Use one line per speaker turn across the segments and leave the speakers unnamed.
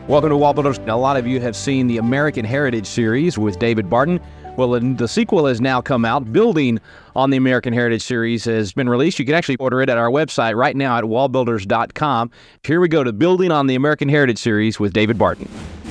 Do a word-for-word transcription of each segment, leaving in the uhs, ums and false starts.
Welcome to Wall Builders. Now, a lot of you have seen the American Heritage series with David Barton. Well, the sequel has now come out. Building on the American Heritage series has been released. You can actually order it at our website right now at wall builders dot com. Here we go to Building on the American Heritage series with David Barton.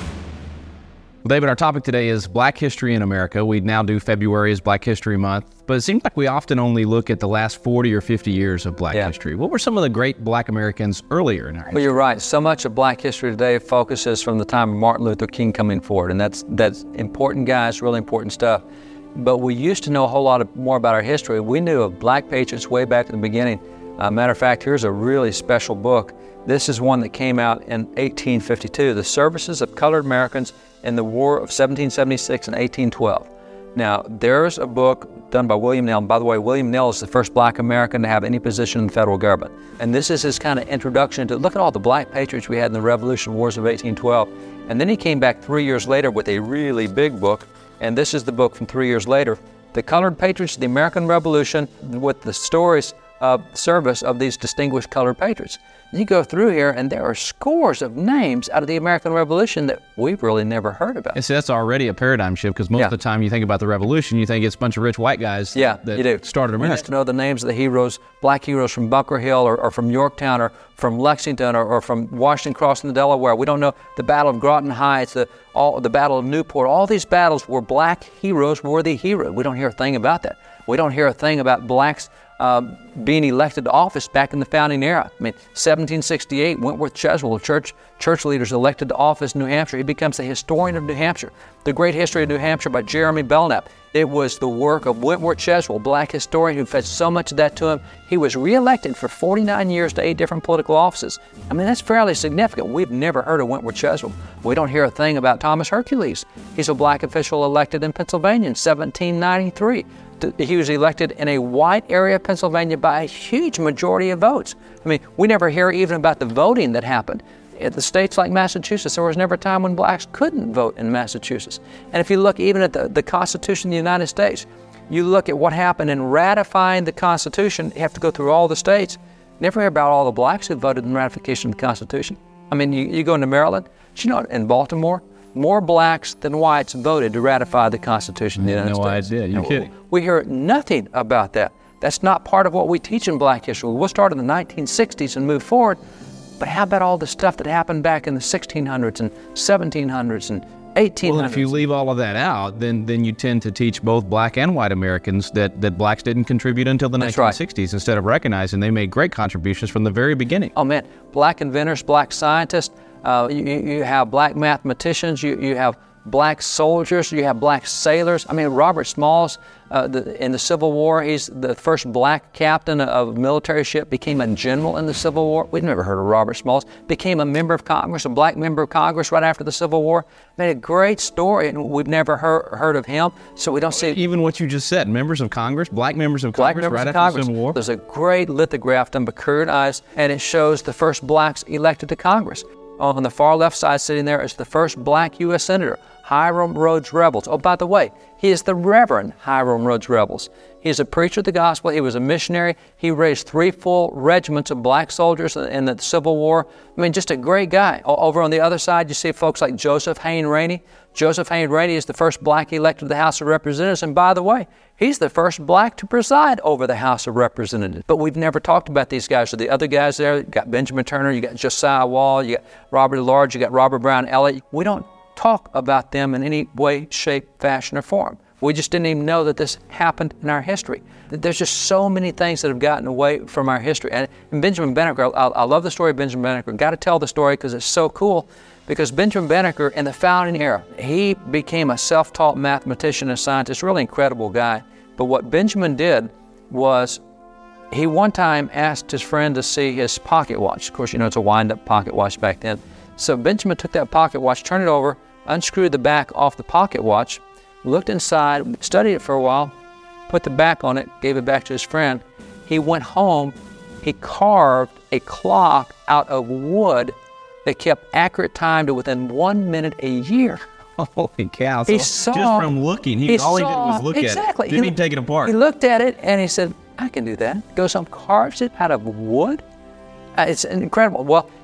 Well, David, our topic today is Black History in America. We now do February as Black History Month, but it seems like we often only look at the last forty or fifty years of Black
yeah.
history. What were some of the great Black Americans earlier in our history?
Well, you're right. So much of Black history today focuses from the time of Martin Luther King coming forward, and that's that's important, guys, really important stuff. But we used to know a whole lot of, more about our history. We knew of Black patriots way back at the beginning. Uh, matter of fact, here's a really special book. This is one that came out in eighteen fifty-two, The Services of Colored Americans in the War of seventeen seventy-six and eighteen twelve. Now, there's a book done by William Nell. And by the way, William Nell is the first Black American to have any position in the federal government. And this is his kind of introduction to, look at all the Black patriots we had in the Revolution Wars of eighteen twelve. And then he came back three years later with a really big book. And this is the book from three years later, The Colored Patriots of the American Revolution, with the stories of service of these distinguished colored patriots. You go through here, and there are scores of names out of the American Revolution that we've really never heard about.
And so that's already a paradigm shift, because most
yeah.
of the time you think about the Revolution, you think it's a bunch of rich white guys
yeah,
that
you do.
started America.
We used to know the names of the heroes, Black heroes from Bunker Hill or, or from Yorktown or from Lexington or, or from Washington Crossing the Delaware. We don't know the Battle of Groton Heights, the, all, the Battle of Newport. All these battles where Black heroes were the heroes. We don't hear a thing about that. We don't hear a thing about Blacks Uh, being elected to office back in the founding era. I mean, seventeen sixty-eight, Wentworth Cheswell, church church leaders elected to office in New Hampshire. He becomes the historian of New Hampshire. The Great History of New Hampshire by Jeremy Belknap. It was the work of Wentworth Cheswell, Black historian who fed so much of that to him. He was reelected for forty-nine years to eight different political offices. I mean, that's fairly significant. We've never heard of Wentworth Cheswell. We don't hear a thing about Thomas Hercules. He's a Black official elected in Pennsylvania in seventeen ninety-three. He was elected in a white area of Pennsylvania by a huge majority of votes. I mean, we never hear even about the voting that happened. In the states like Massachusetts, there was never a time when Blacks couldn't vote in Massachusetts. And if you look even at the, the Constitution of the United States, you look at what happened in ratifying the Constitution, you have to go through all the states. Never hear about all the Blacks who voted in ratification of the Constitution. I mean, you, you go into Maryland, do you know, in Baltimore, more Blacks than whites voted to ratify the Constitution of the United
no
States.
No idea. You're kidding.
We hear nothing about that. That's not part of what we teach in Black history. We'll start in the nineteen sixties and move forward. But how about all the stuff that happened back in the sixteen hundreds and seventeen hundreds and eighteen hundreds?
Well, if you leave all of that out, then then you tend to teach both Black and white Americans that, that Blacks didn't contribute until the
That's
nineteen sixties, right. Instead of recognizing they made great contributions from the very beginning.
Oh, man. Black inventors, Black scientists, uh, you, you have Black mathematicians, you, you have Black soldiers, you have Black sailors. I mean, Robert Smalls, uh, the, in the Civil War, he's the first Black captain of a military ship, became a general in the Civil War. We'd never heard of Robert Smalls. Became a member of Congress, a Black member of Congress right after the Civil War. Made a great story, and we've never heard, heard of him, so we don't see...
Even what you just said, members of Congress, Black members of
Black
Congress
members
right
of
after
Congress.
the Civil War.
There's a great lithograph done by Kurt Eyes, and it shows the first Blacks elected to Congress. On the far left side sitting there is the first Black U S Senator, Hiram Rhodes Revels. Oh, by the way, he is the Reverend Hiram Rhodes Revels. He is a preacher of the gospel. He was a missionary. He raised three full regiments of Black soldiers in the Civil War. I mean, just a great guy. Over on the other side, you see folks like Joseph Hayne Rainey. Joseph Hayne Rainey is the first Black elected to the House of Representatives. And by the way, he's the first Black to preside over the House of Representatives. But we've never talked about these guys. So the other guys there, you got Benjamin Turner, you got Josiah Wall, you got Robert Large, you got Robert Brown Elliott. We don't talk about them in any way, shape, fashion, or form. We just didn't even know that this happened in our history. There's just so many things that have gotten away from our history. And, and Benjamin Banneker, I, I love the story of Benjamin Banneker. Got to tell the story because it's so cool. Because Benjamin Banneker, in the founding era, he became a self-taught mathematician and scientist, really incredible guy. But what Benjamin did was he one time asked his friend to see his pocket watch. Of course, you know, it's a wind-up pocket watch back then. So Benjamin took that pocket watch, turned it over, unscrewed the back off the pocket watch, looked inside, studied it for a while, put the back on it, gave it back to his friend. He went home, he carved a clock out of wood that kept accurate time to within one minute a year.
Holy cow.
He
so
saw,
just from looking, he,
he
all
saw,
he did was look
exactly.
at it. Didn't
he,
even take it apart.
He looked at it and he said, I can do that. Goes home, carves it out of wood. Uh, it's incredible. Well,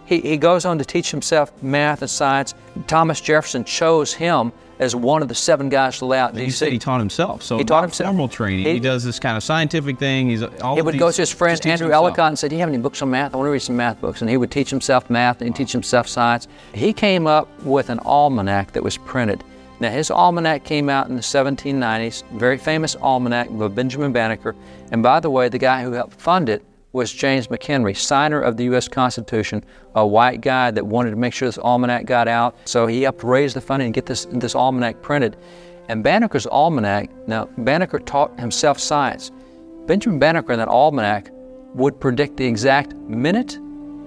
He, he goes on to teach himself math and science. Thomas Jefferson chose him as one of the seven guys to lay out D C.
You said he taught himself. So
he taught himself.
Formal training. He, he does this kind of scientific thing. He's all
He would
these,
go to his friend Andrew
himself.
Ellicott and say, do you have any books on math? I want to read some math books. And he would teach himself math and he'd teach himself science. He came up with an almanac that was printed. Now, his almanac came out in the seventeen nineties, very famous almanac by Benjamin Banneker. And by the way, the guy who helped fund it was James McHenry, signer of the U S Constitution, a white guy that wanted to make sure this almanac got out. So he helped raise the funding and get this, this almanac printed. And Banneker's almanac, now Banneker taught himself science. Benjamin Banneker in that almanac would predict the exact minute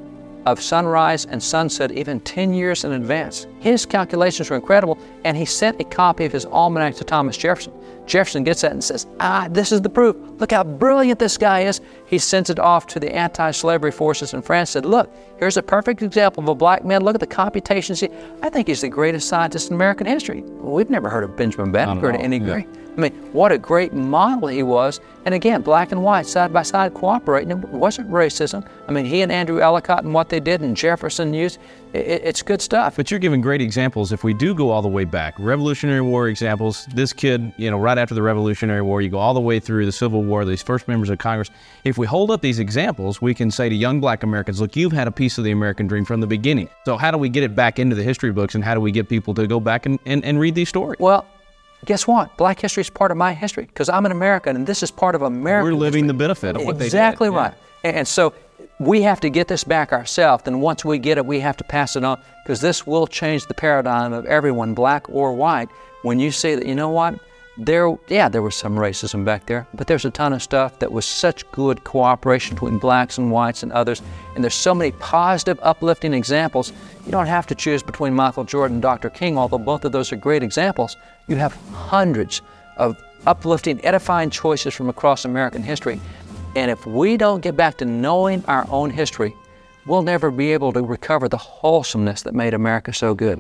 of sunrise and sunset even ten years in advance. His calculations were incredible, and he sent a copy of his almanac to Thomas Jefferson. Jefferson gets that and says, ah, this is the proof. Look how brilliant this guy is. He sends it off to the anti-slavery forces in France, said, look, here's a perfect example of a black man. Look at the computations. I think he's the greatest scientist in American history. We've never heard of Benjamin Banneker to any degree. Yeah. I mean, what a great model he was. And again, black and white, side by side, cooperating. It wasn't racism. I mean, he and Andrew Ellicott and what they did and Jefferson used, it, it's good stuff.
But you're giving great examples. If we do go all the way back, Revolutionary War examples, this kid, you know, right after the Revolutionary War, you go all the way through the Civil War, these first members of Congress. If we hold up these examples, we can say to young black Americans, look, you've had a piece of the American dream from the beginning. So how do we get it back into the history books, and how do we get people to go back and, and, and read these stories?
Well, guess what? Black history is part of my history because I'm an American, and this is part of American
We're living
history.
the benefit of what they did.
Exactly right. Yeah. And so we have to get this back ourselves, and once we get it, we have to pass it on because this will change the paradigm of everyone, black or white, when you say that, you know what, there, yeah, there was some racism back there, but there's a ton of stuff that was such good cooperation between blacks and whites and others, and there's so many positive, uplifting examples. You don't have to choose between Michael Jordan and Doctor King, although both of those are great examples. You have hundreds of uplifting, edifying choices from across American history. And if we don't get back to knowing our own history, we'll never be able to recover the wholesomeness that made America so good.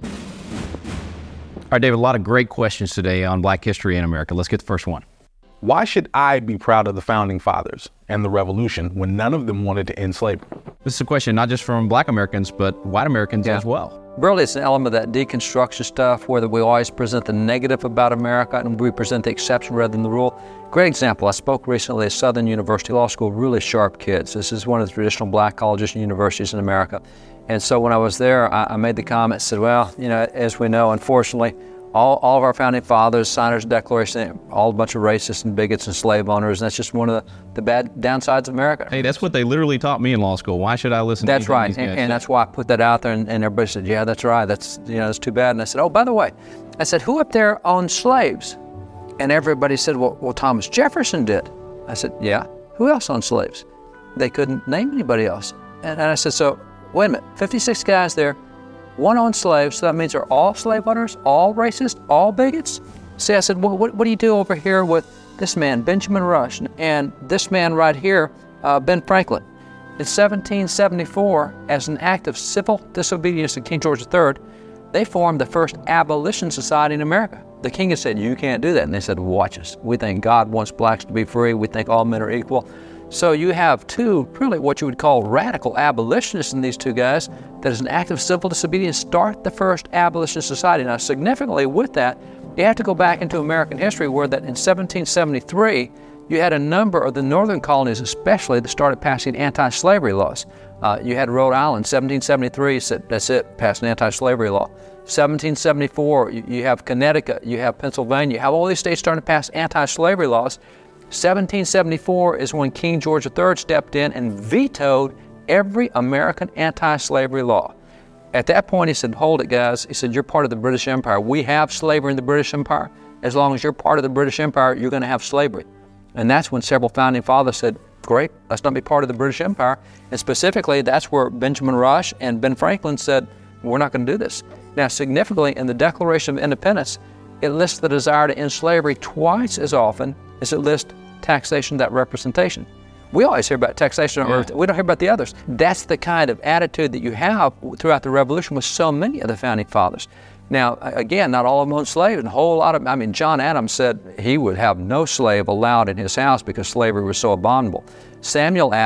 All right, David, a lot of great questions today on black history in America. Let's get the first one.
Why should I be proud of the Founding Fathers and the Revolution when none of them wanted to end slavery?
This is a question not just from black Americans, but white Americans
yeah.
as well.
Really, it's an element of that deconstruction stuff where we always present the negative about America and we present the exception rather than the rule. Great example, I spoke recently at Southern University Law School, really sharp kids. This is one of the traditional black colleges and universities in America. And so when I was there, I, I made the comment, said, well, you know, as we know, unfortunately, all, all of our founding fathers, signers of the Declaration, all a bunch of racists and bigots and slave owners, and that's just one of the, the bad downsides of America.
Hey, that's what they literally taught me in law school. Why should I listen
that's
to
right.
these guys?
And, and that's why I put that out there, and, and everybody said, yeah, that's right. That's, you know, that's too bad. And I said, oh, by the way, I said, who up there owned slaves? And everybody said, well, well, Thomas Jefferson did. I said, yeah. Who else owned slaves? They couldn't name anybody else. And, and I said, so, wait a minute, fifty-six guys there, one owned slaves, so that means they're all slave owners, all racist, all bigots? See, I said, well, what, what do you do over here with this man, Benjamin Rush, and this man right here, uh, Ben Franklin? In seventeen seventy-four, as an act of civil disobedience to King George the Third, they formed the first abolition society in America. The king had said, you can't do that. And they said, watch us. We think God wants blacks to be free. We think all men are equal. So you have two, really what you would call radical abolitionists in these two guys, that as an act of civil disobedience start the first abolitionist society. Now, significantly with that, you have to go back into American history where that in seventeen seventy-three, you had a number of the northern colonies especially that started passing anti-slavery laws. Uh, you had Rhode Island, seventeen seventy-three, said, that's it, passed an anti-slavery law. seventeen seventy-four, you, you have Connecticut, you have Pennsylvania, you have all these states starting to pass anti-slavery laws. seventeen seventy-four is when King George the Third stepped in and vetoed every American anti-slavery law. At that point, he said, hold it, guys. He said, you're part of the British Empire. We have slavery in the British Empire. As long as you're part of the British Empire, you're going to have slavery. And that's when several founding fathers said, great, let's not be part of the British Empire. And specifically, that's where Benjamin Rush and Ben Franklin said, we're not going to do this. Now, significantly, in the Declaration of Independence, it lists the desire to end slavery twice as often as it lists taxation, that representation. We always hear about taxation, yeah. We don't hear about the others. That's the kind of attitude that you have throughout the Revolution with so many of the founding fathers. Now, again, not all of them owned slaves, and a whole lot of, I mean, John Adams said he would have no slave allowed in his house because slavery was so abominable. Samuel Adams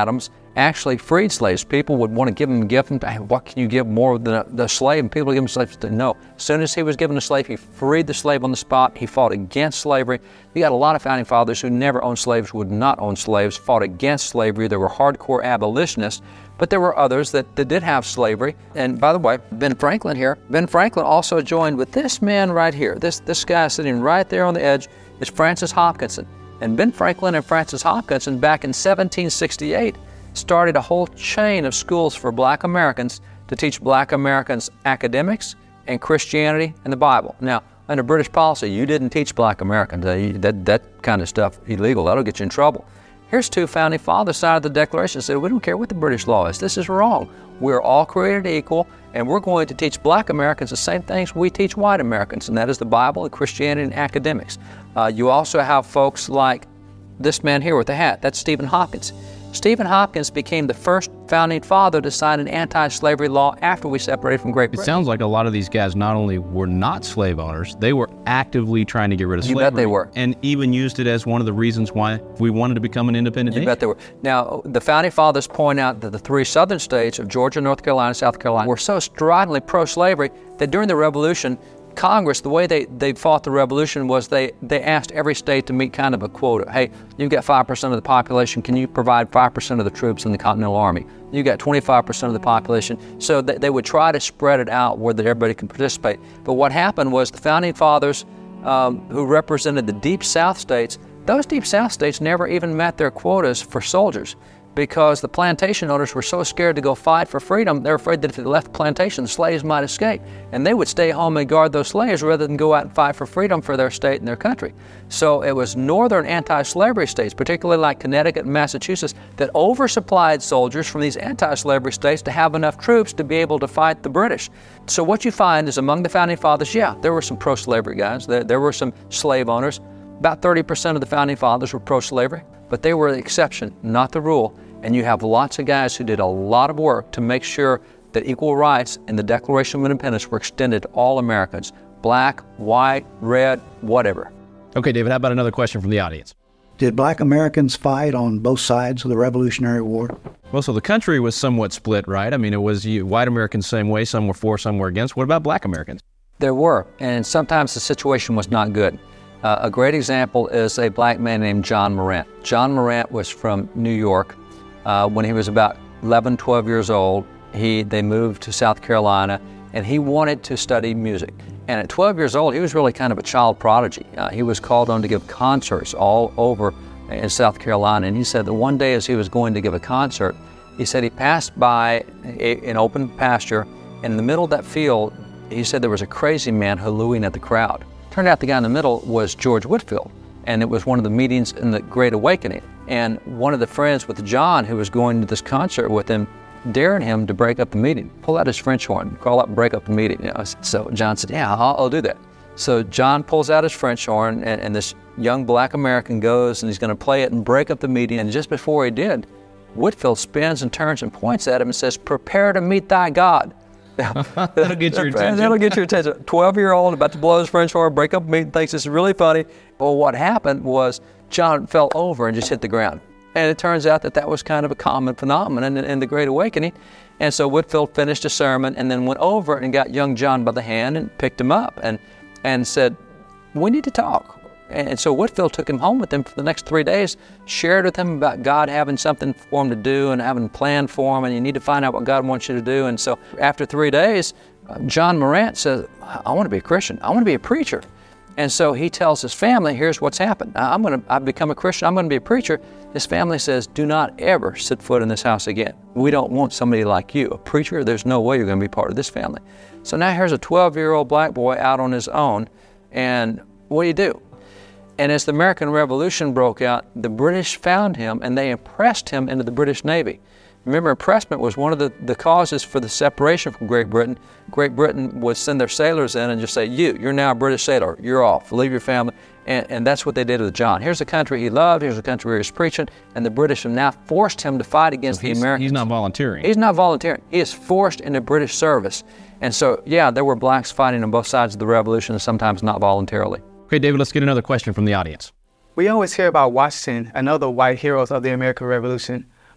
actually freed slaves. People would want to give him a gift, and hey, what can you give more than a, the slave? And people would give him slaves. No. As soon as he was given a slave, he freed the slave on the spot. He fought against slavery. You got a lot of founding fathers who never owned slaves, would not own slaves, fought against slavery. They were hardcore abolitionists, but there were others that, that did have slavery. And by the way, Ben Franklin here, Ben Franklin also joined with this man right here. This, this guy sitting right there on the edge is Francis Hopkinson. And Ben Franklin and Francis Hopkinson back in seventeen sixty-eight started a whole chain of schools for black Americans to teach black Americans academics and Christianity and the Bible. Now, under British policy, you didn't teach black Americans. That, that kind of stuff illegal. That'll get you in trouble. Here's two founding fathers signed the Declaration and said, we don't care what the British law is. This is wrong. We're all created equal, and we're going to teach black Americans the same things we teach white Americans, and that is the Bible and Christianity and academics. Uh, you also have folks like this man here with the hat. That's Stephen Hopkins. Stephen Hopkins became the first founding father to sign an anti-slavery law after we separated from Great Britain.
It sounds like a lot of these guys not only were not slave owners, they were actively trying to get rid of
you
slavery.
You bet they were.
And even used it as one of the reasons why we wanted to become an independent
You
nation.
bet they were. Now, the founding fathers point out that the three southern states of Georgia, North Carolina, South Carolina were so stridently pro-slavery that during the Revolution, Congress, the way they, they fought the Revolution was they, they asked every state to meet kind of a quota. Hey, you've got five percent of the population. Can you provide five percent of the troops in the Continental Army? You got twenty-five percent of the population. So they, they would try to spread it out where that everybody can participate. But what happened was the founding fathers um, who represented the Deep South states, those Deep South states never even met their quotas for soldiers, because the plantation owners were so scared to go fight for freedom, they're afraid that if they left the plantation, the slaves might escape. And they would stay home and guard those slaves rather than go out and fight for freedom for their state and their country. So it was northern anti-slavery states, particularly like Connecticut and Massachusetts, that oversupplied soldiers from these anti-slavery states to have enough troops to be able to fight the British. So what you find is among the founding fathers, yeah, there were some pro-slavery guys, there, there were some slave owners. About thirty percent of the founding fathers were pro-slavery, but they were the exception, not the rule. And you have lots of guys who did a lot of work to make sure that equal rights in the Declaration of Independence were extended to all Americans, black, white, red, whatever.
Okay, David, how about another question from the audience?
Did black Americans fight on both sides of the Revolutionary War?
Well, so the country was somewhat split, right? I mean, it was you, white Americans same way, some were for, some were against. What about black Americans?
There were, and sometimes the situation was not good. Uh, a great example is a black man named John Morant. John Morant was from New York. Uh, when he was about eleven, twelve years old, he they moved to South Carolina, and he wanted to study music. And at twelve years old, he was really kind of a child prodigy. Uh, he was called on to give concerts all over in South Carolina. And he said that one day as he was going to give a concert, he said he passed by a, an open pasture, and in the middle of that field, he said there was a crazy man hallooing at the crowd. Turned out the guy in the middle was George Whitefield, and it was one of the meetings in the Great Awakening. And one of the friends with John who was going to this concert with him dared him to break up the meeting, pull out his French horn, call up and break up the meeting. You know? So John said, yeah, I'll, I'll do that. So John pulls out his French horn, and, and this young black American goes and he's going to play it and break up the meeting. And just before he did, Whitefield spins and turns and points at him and says, prepare to meet thy God.
That'll get your attention.
That'll get your attention. twelve-year-old about to blow his French horn, break up a meeting, thinks this is really funny. Well, what happened was John fell over and just hit the ground. And it turns out that that was kind of a common phenomenon in, in the Great Awakening. And so Whitefield finished a sermon and then went over and got young John by the hand and picked him up and, and said, we need to talk. And so Whitefield took him home with him for the next three days, shared with him about God having something for him to do and having a plan for him, and you need to find out what God wants you to do. And so after three days, John Morant says, I want to be a Christian. I want to be a preacher. And so he tells his family, here's what's happened. I'm going to, I've become a Christian. I'm going to be a preacher. His family says, do not ever set foot in this house again. We don't want somebody like you, a preacher. There's no way you're going to be part of this family. So now here's a twelve-year-old black boy out on his own, and what do you do? And as the American Revolution broke out, the British found him and they impressed him into the British Navy. Remember, impressment was one of the, the causes for the separation from Great Britain. Great Britain would send their sailors in and just say, you, you're now a British sailor, you're off, leave your family. And, and that's what they did with John. Here's a country he loved, here's a country where he was preaching, and the British have now forced him to fight against
so
the Americans.
He's not volunteering.
He's not volunteering. He is forced into British service. And so, yeah, there were blacks fighting on both sides of the Revolution, and sometimes not voluntarily.
Okay, David, let's get another question from the audience.
We always hear about Washington and other white heroes of the American Revolution,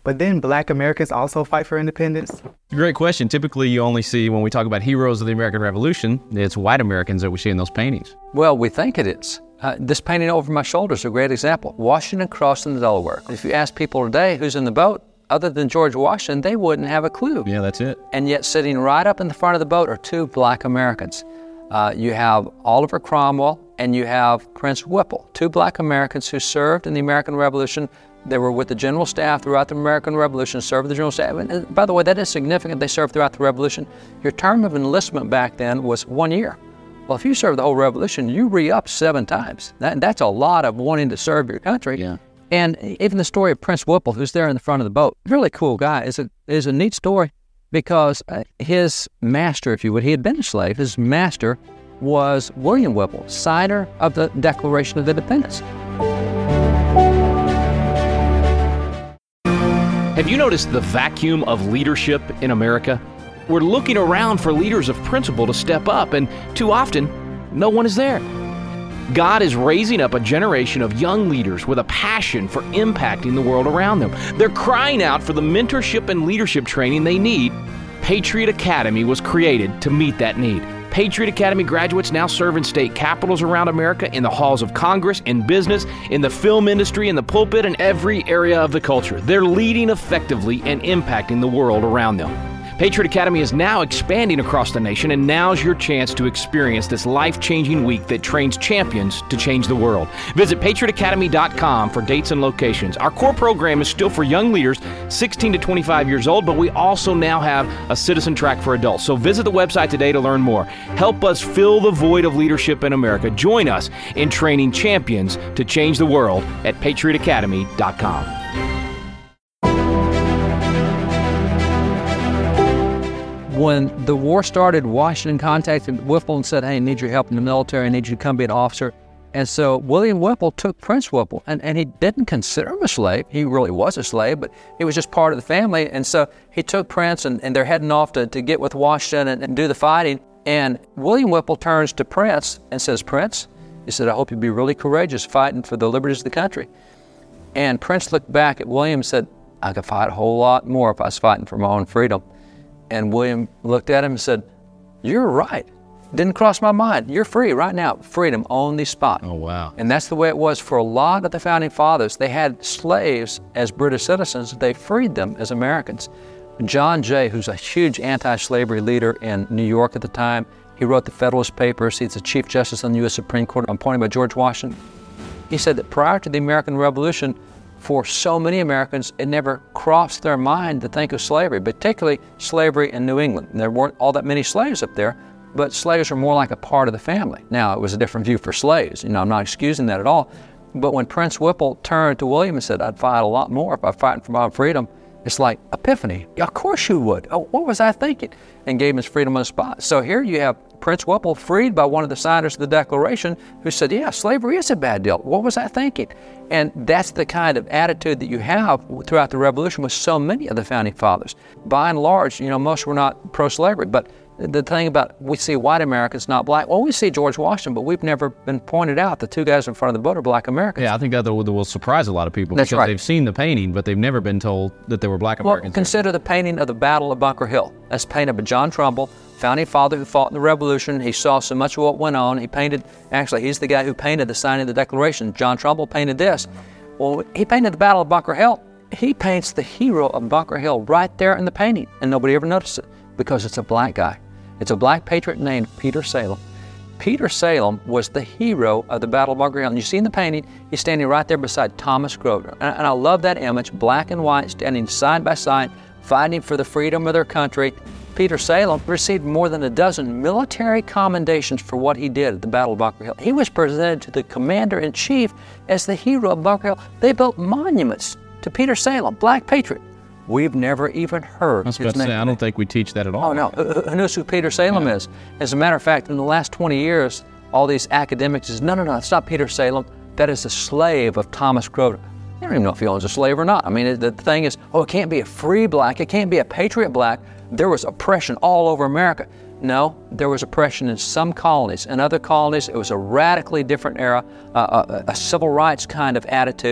But then Black Americans also fight for independence?
Great question. Typically, you only see, when we talk about heroes of the American Revolution, it's white Americans that we see in those paintings.
Well, we think it is. Uh, this painting over my shoulder is a great example. Washington crossing the Delaware. If you ask people today who's in the boat, other than George Washington, they wouldn't have a clue.
Yeah, that's it.
And yet sitting right up in the front of the boat are two Black Americans. Uh, you have Oliver Cromwell and you have Prince Whipple, two Black Americans who served in the American Revolution. They were with the General Staff throughout the American Revolution, served the General Staff. And by the way, that is significant. They served throughout the Revolution. Your term of enlistment back then was one year. Well, if you serve the whole Revolution, you re-up seven times. That, that's a lot of wanting to serve your country.
Yeah.
And even the story of Prince Whipple, who's there in the front of the boat, really cool guy, is a, is a neat story because uh, his master, if you would, he had been a slave. His master was William Whipple, signer of the Declaration of Independence.
Have you noticed the vacuum of leadership in America? We're looking around for leaders of principle to step up, and too often, no one is there. God is raising up a generation of young leaders with a passion for impacting the world around them. They're crying out for the mentorship and leadership training they need. Patriot Academy was created to meet that need. Patriot Academy graduates now serve in state capitals around America, in the halls of Congress, in business, in the film industry, in the pulpit, and every area of the culture. They're leading effectively and impacting the world around them. Patriot Academy is now expanding across the nation, and now's your chance to experience this life-changing week that trains champions to change the world. Visit patriot academy dot com for dates and locations. Our core program is still for young leaders sixteen to twenty-five years old, but we also now have a citizen track for adults. So visit the website today to learn more. Help us fill the void of leadership in America. Join us in training champions to change the world at patriot academy dot com.
When the war started, Washington contacted Whipple and said, hey, I need your help in the military. I need you to come be an officer. And so William Whipple took Prince Whipple, and, and he didn't consider him a slave. He really was a slave, but he was just part of the family. And so he took Prince, and, and they're heading off to, to get with Washington and, and do the fighting. And William Whipple turns to Prince and says, Prince, he said, I hope you'll be really courageous fighting for the liberties of the country. And Prince looked back at William and said, I could fight a whole lot more if I was fighting for my own freedom. And William looked at him and said, you're right. Didn't cross my mind. You're free right now. Freedom on the spot.
Oh, wow.
And that's the way it was for a lot of the founding fathers. They had slaves as British citizens. They freed them as Americans. John Jay, who's a huge anti-slavery leader in New York at the time, he wrote the Federalist Papers. He's the Chief Justice on the U S Supreme Court, appointed by George Washington. He said that prior to the American Revolution, for so many Americans, it never crossed their mind to think of slavery, particularly slavery in New England. And there weren't all that many slaves up there, but slaves were more like a part of the family. Now, it was a different view for slaves. You know, I'm not excusing that at all. But when Prince Whipple turned to William and said, I'd fight a lot more if I was fighting for my freedom, it's like epiphany. Of course you would. Oh, what was I thinking? And gave him his freedom on the spot. So here you have Prince Whipple freed by one of the signers of the Declaration who said, yeah, slavery is a bad deal. What was I thinking? And that's the kind of attitude that you have throughout the Revolution with so many of the founding fathers. By and large, you know, most were not pro-slavery, but the thing about we see white Americans, not black. Well, we see George Washington, but we've never been pointed out the two guys in front of the boat are black Americans.
Yeah, I think that will, will surprise a lot of people.
That's
because
right.
They've seen the painting, but they've never been told that they were black Americans.
Well, consider the painting of the Battle of Bunker Hill. That's painted by John Trumbull, founding father who fought in the Revolution. He saw so much of what went on. He painted, actually, he's the guy who painted the signing of the Declaration. John Trumbull painted this. Well, he painted the Battle of Bunker Hill. He paints the hero of Bunker Hill right there in the painting, and nobody ever noticed it because it's a black guy. It's a black patriot named Peter Salem. Peter Salem was the hero of the Battle of Bunker Hill. And you see in the painting, he's standing right there beside Thomas Grosvenor. And, and I love that image, black and white, standing side by side, fighting for the freedom of their country. Peter Salem received more than a dozen military commendations for what he did at the Battle of Bunker Hill. He was presented to the commander-in-chief as the hero of Bunker Hill. They built monuments to Peter Salem, black patriot. We've never even heard
I was
his
about to
name.
say, I don't think we teach that at all.
Oh, no. Who knows who Peter Salem
Yeah.
is? As a matter of fact, in the last twenty years, all these academics says, no, no, no, it's not Peter Salem. That is a slave of Thomas Grosvenor. They don't even know if he owns a slave or not. I mean, the thing is, oh, it can't be a free black. It can't be a patriot black. There was oppression all over America. No, there was oppression in some colonies. In other colonies, it was a radically different era, uh, a, a civil rights kind of attitude.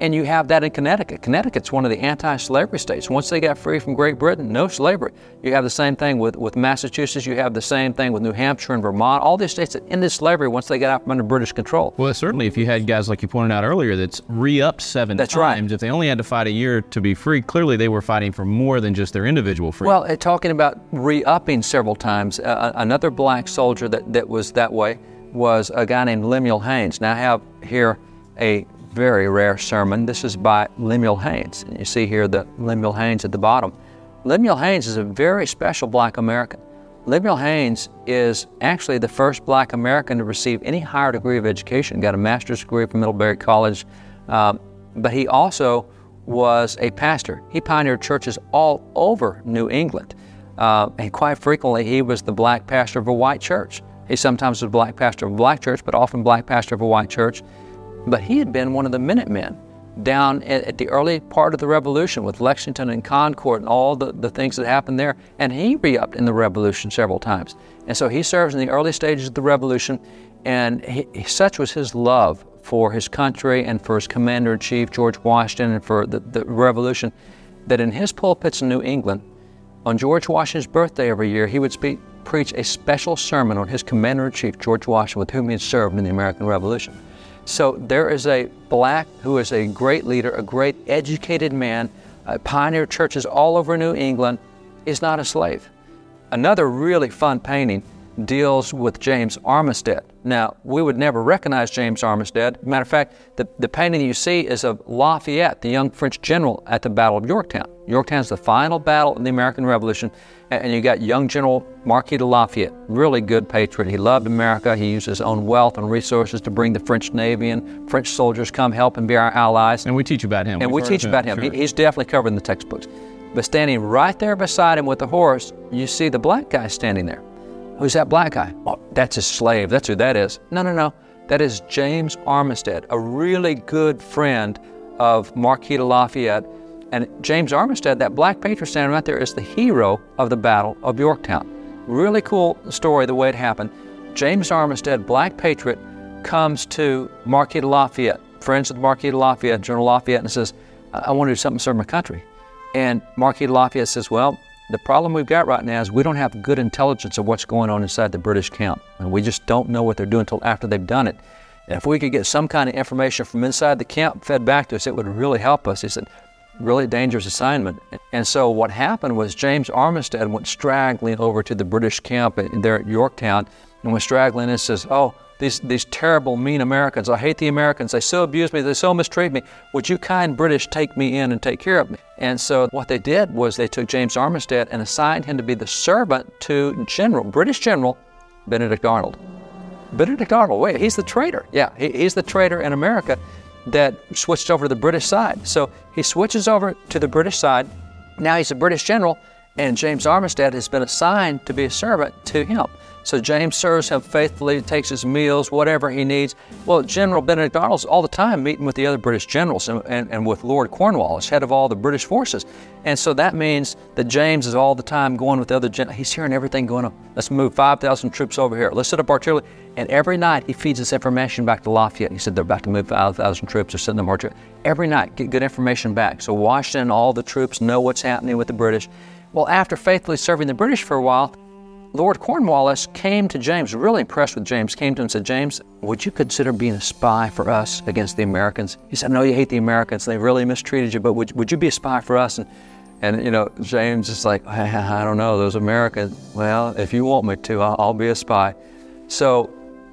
And you have that in Connecticut. Connecticut's one of the anti-slavery states. Once they got free from Great Britain, no slavery. You have the same thing with, with Massachusetts. You have the same thing with New Hampshire and Vermont. All these states that ended slavery once they got out from under British control.
Well, certainly if you had guys like you pointed out earlier that's re-upped seven
That's
times,
right.
if they only had to fight a year to be free, clearly they were fighting for more than just their individual freedom.
Well, uh, talking about re-upping several times, uh, another black soldier that, that was that way was a guy named Lemuel Haynes. Now I have here a very rare sermon. This is by Lemuel Haynes. And you see here the Lemuel Haynes at the bottom. Lemuel Haynes is a very special black American. Lemuel Haynes is actually the first black American to receive any higher degree of education. Got a master's degree from Middlebury College, um, but he also was a pastor. He pioneered churches all over New England. Uh, and quite frequently, he was the black pastor of a white church. He sometimes was black pastor of a black church, but often black pastor of a white church. But he had been one of the Minutemen down at, at the early part of the Revolution with Lexington and Concord and all the, the things that happened there. And he re-upped in the Revolution several times. And so he serves in the early stages of the Revolution, and he, such was his love for his country and for his commander-in-chief, George Washington, and for the, the Revolution, that in his pulpits in New England, on George Washington's birthday every year, he would speak, preach a special sermon on his commander-in-chief, George Washington, with whom he had served in the American Revolution. So there is a black who is a great leader, a great educated man, uh, pioneered churches all over New England, is not a slave. Another really fun painting deals with James Armistead. Now, we would never recognize James Armistead. Matter of fact, the, the painting you see is of Lafayette, the young French general at the Battle of Yorktown. Yorktown's the final battle in the American Revolution, and, and you got young General Marquis de Lafayette, really good patriot. He loved America. He used his own wealth and resources to bring the French Navy and French soldiers come help and be our allies.
And we teach about him.
And
We've
we
heard
teach
of
about him.
Sure.
He, he's definitely covered in the textbooks. But standing right there beside him with the horse, you see the black guy standing there. Who's that black guy? Oh, that's his slave. That's who that is. No, no, no. That is James Armistead, a really good friend of Marquis de Lafayette. And James Armistead, that black patriot standing right there, is the hero of the Battle of Yorktown. Really cool story the way it happened. James Armistead, black patriot, comes to Marquis de Lafayette, friends with Marquis de Lafayette, General Lafayette, and says, I, I want to do something to serve my country. And Marquis de Lafayette says, well, the problem we've got right now is we don't have good intelligence of what's going on inside the British camp. And we just don't know what they're doing until after they've done it. And if we could get some kind of information from inside the camp fed back to us, it would really help us. He said, really dangerous assignment. And so what happened was James Armistead went straggling over to the British camp there at Yorktown and went straggling and says, oh, these, these terrible, mean Americans, I hate the Americans, they so abuse me, they so mistreat me, would you kind British take me in and take care of me? And so what they did was they took James Armistead and assigned him to be the servant to General, British General Benedict Arnold. Benedict Arnold, wait, he's the traitor. Yeah, he, he's the traitor in America that switched over to the British side. So he switches over to the British side. Now he's a British general, and James Armistead has been assigned to be a servant to him. So James serves him faithfully, takes his meals, whatever he needs. Well, General Benedict Arnold's all the time meeting with the other British generals and, and, and with Lord Cornwallis, head of all the British forces. And so that means that James is all the time going with the other generals. He's hearing everything going on. Let's move five thousand troops over here. Let's set up artillery. And every night he feeds this information back to Lafayette. He said they're about to move five thousand troops. They're sending them artillery. Every night, get good information back. So Washington and all the troops know what's happening with the British. Well, after faithfully serving the British for a while, Lord Cornwallis came to James, really impressed with James, came to him and said, James, would you consider being a spy for us against the Americans? He said, I know you hate the Americans. They really mistreated you, but would, would you be a spy for us? And, and you know, James is like, I, I don't know, those Americans. Well, if you want me to, I'll, I'll be a spy. So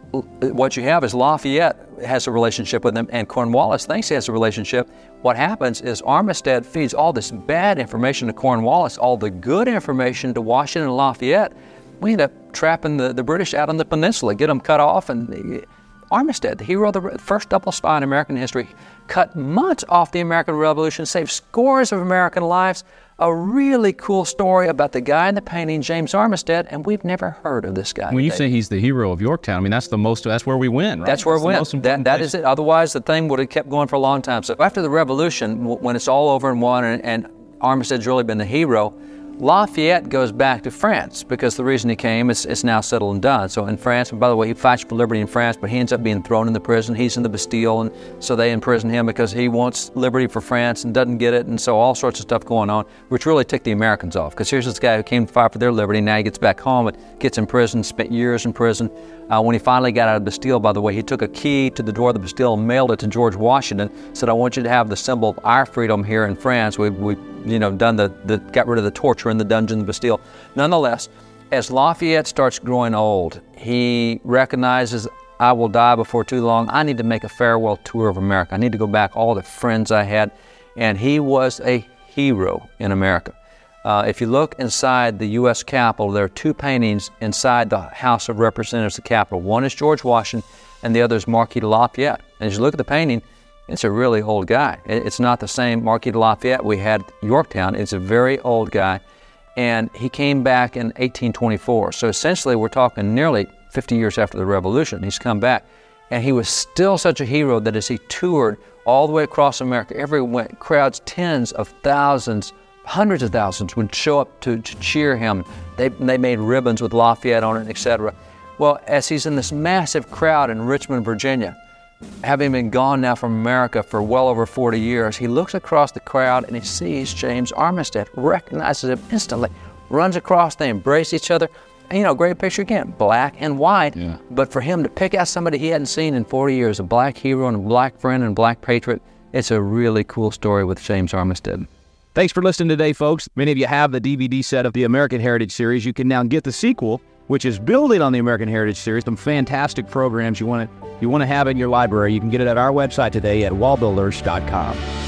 what you have is Lafayette has a relationship with them, and Cornwallis thinks he has a relationship. What happens is Armistead feeds all this bad information to Cornwallis, all the good information to Washington and Lafayette. We end up trapping the, the British out on the peninsula, get them cut off, and the, Armistead, the hero of the first double spy in American history, cut months off the American Revolution, saved scores of American lives. A really cool story about the guy in the painting, James Armistead, and we've never heard of this guy.
When you
today.
say he's the hero of Yorktown, I mean, that's the most, that's where we win, right?
That's where
that's
we win. That, that is it. Otherwise, the thing would have kept going for a long time. So after the Revolution, when it's all over and won, and, and Armistead's really been the hero, Lafayette goes back to France because the reason he came is it's now settled and done. So in France, and by the way, he fights for liberty in France, but he ends up being thrown in the prison. He's in the Bastille, and so they imprison him because he wants liberty for France and doesn't get it, and so all sorts of stuff going on, which really ticked the Americans off. Because here's this guy who came to fight for their liberty, now he gets back home, but gets imprisoned, spent years in prison. Uh, when he finally got out of the Bastille, by the way, he took a key to the door of the Bastille and mailed it to George Washington, said, I want you to have the symbol of our freedom here in France. We've, we, you know, done the, the, got rid of the torture in the dungeon in the Bastille. Nonetheless, as Lafayette starts growing old, he recognizes, I will die before too long. I need to make a farewell tour of America. I need to go back, all the friends I had. And he was a hero in America. Uh, if you look inside the U S Capitol, there are two paintings inside the House of Representatives, the Capitol. One is George Washington, and the other is Marquis de Lafayette. And as you look at the painting, it's a really old guy. It's not the same Marquis de Lafayette we had at Yorktown. It's a very old guy. And he came back in eighteen twenty-four. So essentially, we're talking nearly fifty years after the Revolution. He's come back. And he was still such a hero that as he toured all the way across America, everywhere, crowds, tens of thousands, hundreds of thousands would show up to, to cheer him. They, they made ribbons with Lafayette on it, et cetera. Well, as he's in this massive crowd in Richmond, Virginia, having been gone now from America for well over forty years, he looks across the crowd and he sees James Armistead, recognizes him instantly, runs across, they embrace each other. And, you know, great picture again, black and white. Yeah. But for him to pick out somebody he hadn't seen in forty years, a black hero and a black friend and a black patriot, it's a really cool story with James Armistead.
Thanks for listening today, folks. Many of you have the D V D set of the American Heritage series. You can now get the sequel, which is building on the American Heritage series. Some fantastic programs you want to you want to have in your library. You can get it at our website today at wall builders dot com.